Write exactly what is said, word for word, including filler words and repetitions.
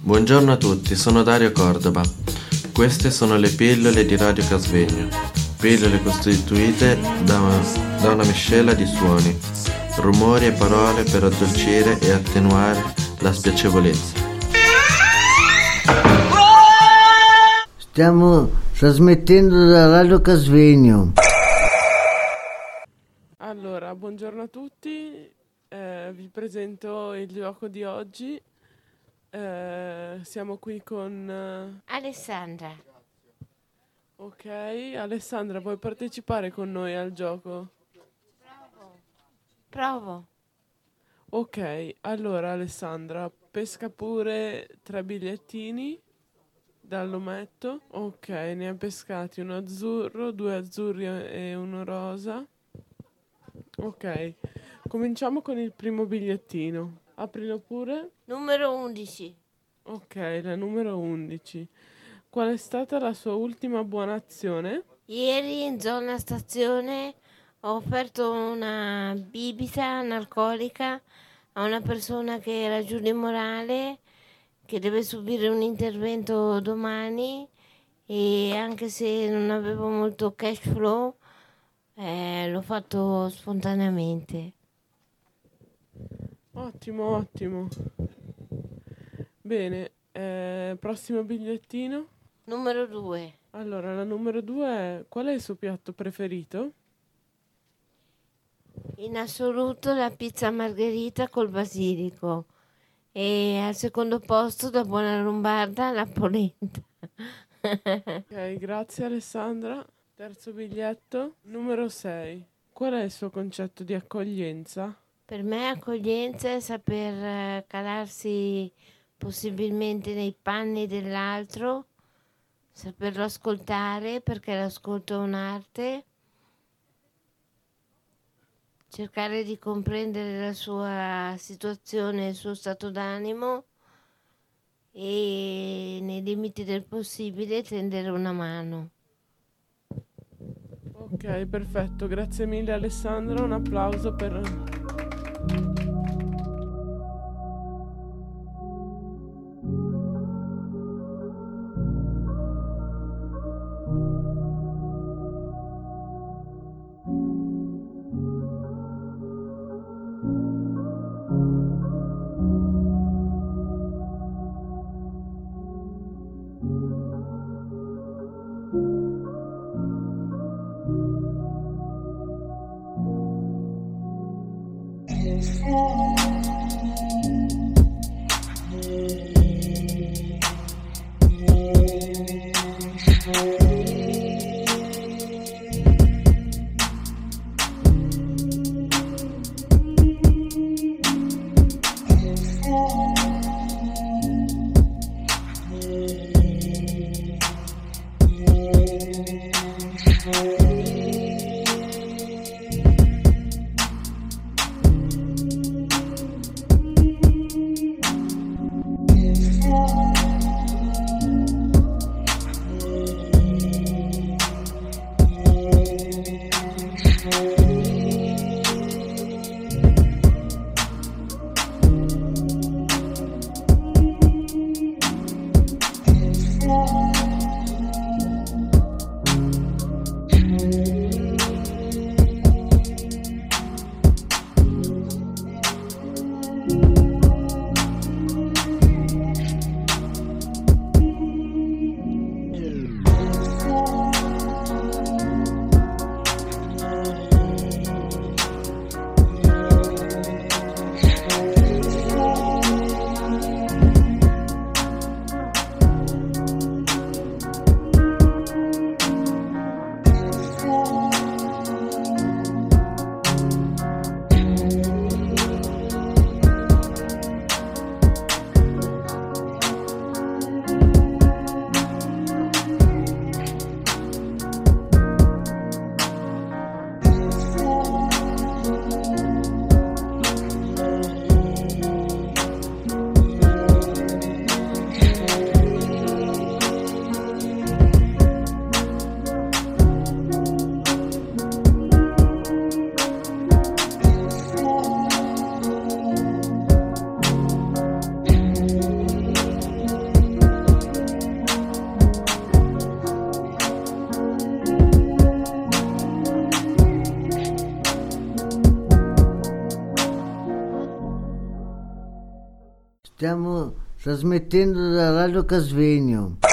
Buongiorno a tutti, sono Dario Cordova. Queste sono le pillole di Radio Casvegno. Pillole costituite da una, da una miscela di suoni, rumori e parole per addolcire e attenuare la spiacevolezza. Stiamo trasmettendo da Radio Casvegno. Allora, buongiorno a tutti, eh, vi presento il gioco di oggi. Eh, siamo qui con eh, Alessandra. Ok, Alessandra, vuoi partecipare con noi al gioco? Provo. Ok, allora Alessandra, pesca pure tre bigliettini dall'ometto. Ok, ne ha pescati uno azzurro, due azzurri e uno rosa. Ok, cominciamo con il primo bigliettino. Aprilo pure. Numero undici. Ok, la numero undici. Qual è stata la sua ultima buona azione? Ieri in zona stazione ho offerto una bibita analcolica a una persona che era giù di morale, che deve subire un intervento domani, e anche se non avevo molto cash flow, eh, l'ho fatto spontaneamente. Ottimo, ottimo. Bene, eh, prossimo bigliettino. Numero due. Allora, la numero due è: qual è il suo piatto preferito? In assoluto la pizza margherita col basilico, e al secondo posto, da buona lombarda, la polenta. Ok, grazie Alessandra. Terzo biglietto, numero sei. Qual è il suo concetto di accoglienza? Per me accoglienza è saper eh, calarsi possibilmente nei panni dell'altro, saperlo ascoltare perché l'ascolto è un'arte, cercare di comprendere la sua situazione, il suo stato d'animo e nei limiti del possibile tendere una mano. Ok, perfetto, grazie mille Alessandra, un applauso per... Stiamo trasmettendo da Radio Casvegno.